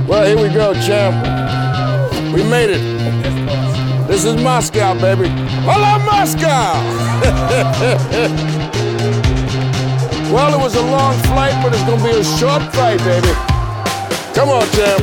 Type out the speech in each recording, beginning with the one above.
Well, here we go, champ. We made it. This is Moscow, baby. Hola, Moscow! Well, it was a long flight, but it's gonna be a short fight, baby. Come on, champ.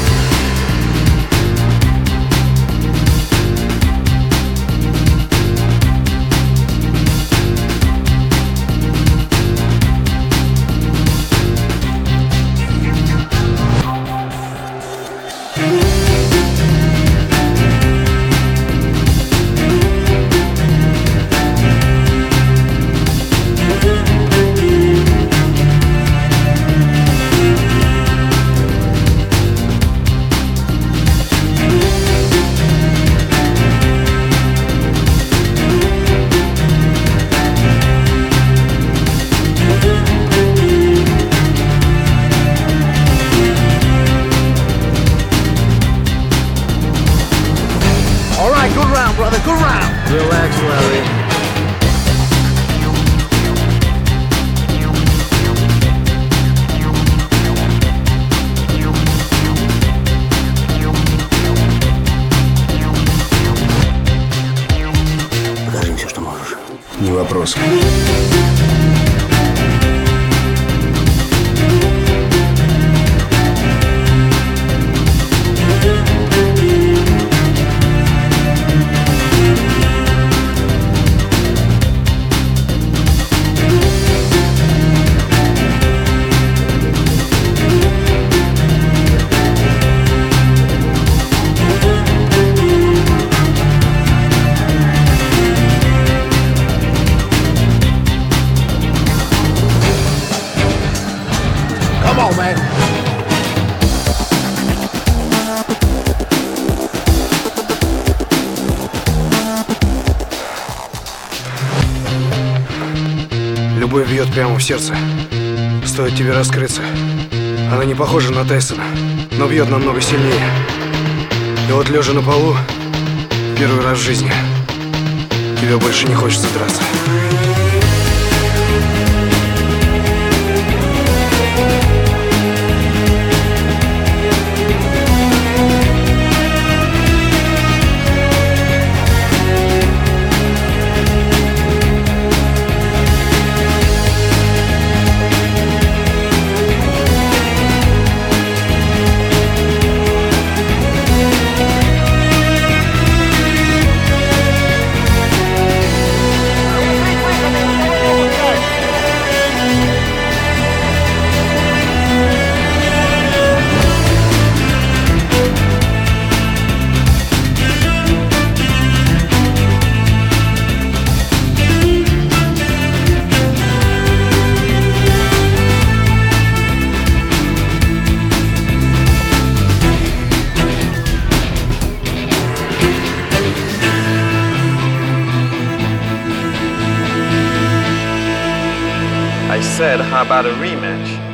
All right, good round, brother, good round. Relax, Larry. Покажи им все, что можешь. Не вопрос. Come on, man. Любовь бьет прямо в сердце. Стоит тебе раскрыться. Она не похожа на Тайсона, но бьет намного сильнее. И вот лежа на полу, первый раз в жизни, тебе больше не хочется драться. I said, how about a rematch?